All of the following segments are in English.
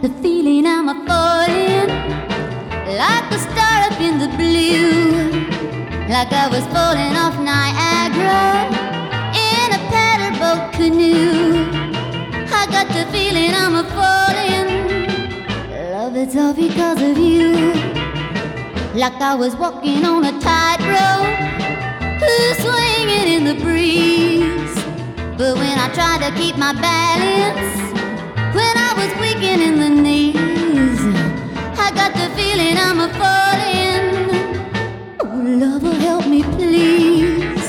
the feeling I'm a falling, like a star up in the blue, like I was falling off Niagara in a paddleboat canoe. I got the feeling I'm a falling, love it's all because of you. Like I was walking on a tightrope, swinging in the breeze. But when I tried to keep my balance, when I was weakened in the knees, I got the feeling I'm a falling. Oh, lover, help me please.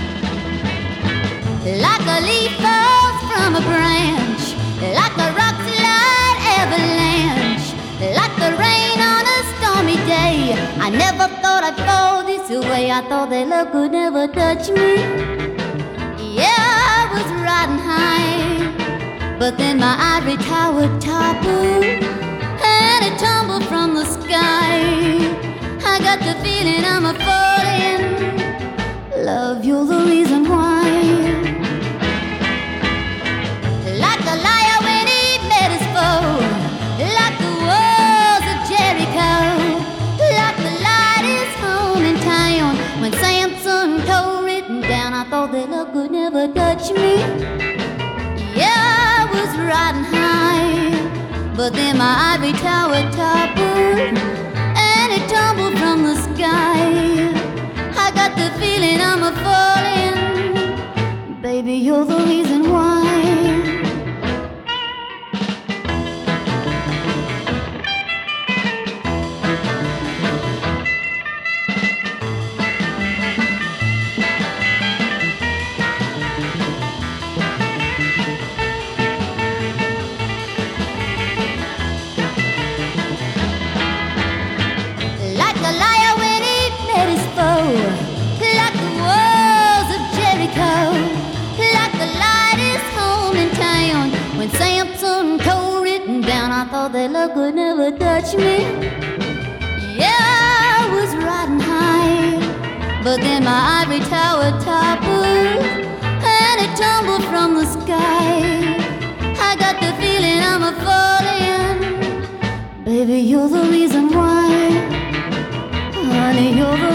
Like a leaf falls from a branch, like a rock slide avalanche, like the rain on a stormy day. I never thought I'd fall this way. I thought that love could never touch me. Yeah, I was riding high, but then my ivory tower toppled and it tumbled from the sky. I got the feeling I'm a falling. Love, you're the reason why. Like a liar when he met his foe, like the walls of Jericho, like the light is home in town. When Samson told written down, I thought that love could never touch me. Yeah, I was riding high, but then my ivory tower toppled and it tumbled from the sky. I got the feeling I'm a falling. Baby, you're the reason why. When Samson told written down, I thought that love could never touch me. Yeah, I was riding high, but then my ivory tower toppled and it tumbled from the sky. I got the feeling I'm a falling. Baby, you're the reason why. Honey, you're the